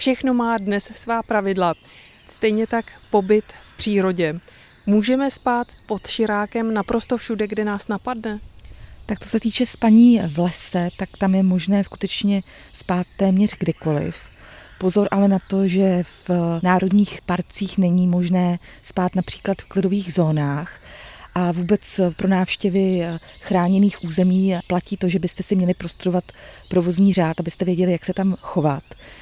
Všechno má dnes svá pravidla. Stejně tak pobyt v přírodě. Můžeme spát pod širákem naprosto všude, kde nás napadne? Tak to se týče spaní v lese, tak tam je možné skutečně spát téměř kdekoliv. Pozor ale na to, že v národních parcích není možné spát například v klidových zónách. A vůbec pro návštěvy chráněných území platí to, že byste si měli prostudovat provozní řád, abyste věděli, jak se tam chovat.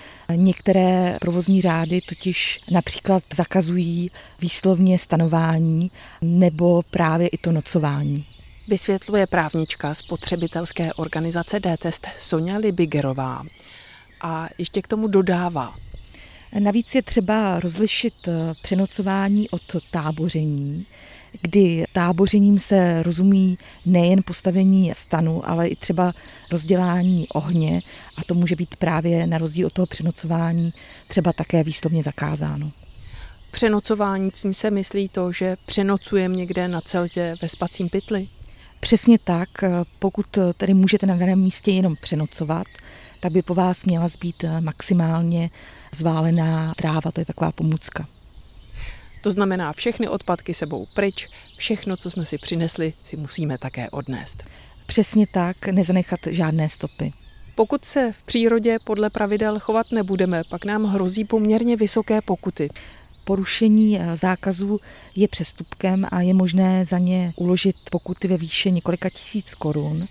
Některé provozní řády totiž například zakazují výslovně stanování nebo právě i to nocování. Vysvětluje právnička spotřebitelské organizace D-Test Soňa Libigerová. A ještě k tomu dodává. Navíc je třeba rozlišit přenocování od táboření, kdy tábořením se rozumí nejen postavení stanu, ale i třeba rozdělání ohně a to může být právě na rozdíl od toho přenocování třeba také výslovně zakázáno. Přenocování, tím se myslí to, že přenocujeme někde na celtě ve spacím pytli? Přesně tak, pokud tedy můžete na daném místě jenom přenocovat, tak by po vás měla zbýt maximálně zválená tráva, to je taková pomůcka. To znamená, všechny odpadky sebou pryč, všechno, co jsme si přinesli, si musíme také odnést. Přesně tak, nezanechat žádné stopy. Pokud se v přírodě podle pravidel chovat nebudeme, pak nám hrozí poměrně vysoké pokuty. Porušení zákazů je přestupkem a je možné za ně uložit pokuty ve výši několika tisíc korun.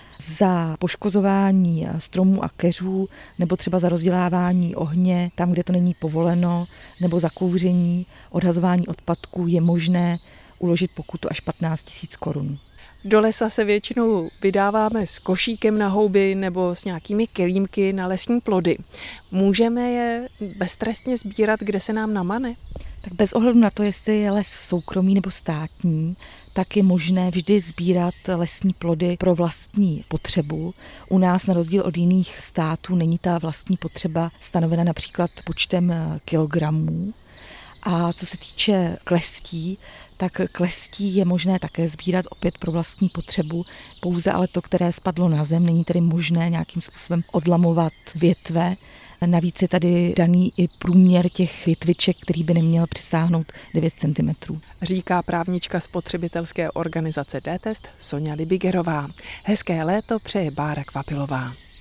Za poškozování stromů a keřů nebo třeba za rozdělávání ohně tam, kde to není povoleno, nebo za kouření, odhazování odpadků je možné uložit pokutu až 15 000 korun. Do lesa se většinou vydáváme s košíkem na houby nebo s nějakými kelímky na lesní plody. Můžeme je beztrestně sbírat, kde se nám namane? Tak bez ohledu na to, jestli je les soukromý nebo státní, tak je možné vždy sbírat lesní plody pro vlastní potřebu. U nás na rozdíl od jiných států není ta vlastní potřeba stanovena například počtem kilogramů. A co se týče klestí, tak klestí je možné také sbírat opět pro vlastní potřebu, pouze ale to, které spadlo na zem, není tedy možné nějakým způsobem odlamovat větve. Navíc je tady daný i průměr těch větviček, který by neměl přesáhnout 9 cm. Říká právnička spotřebitelské organizace D-Test Soňa Libigerová. Hezké léto přeje Bára Kvapilová.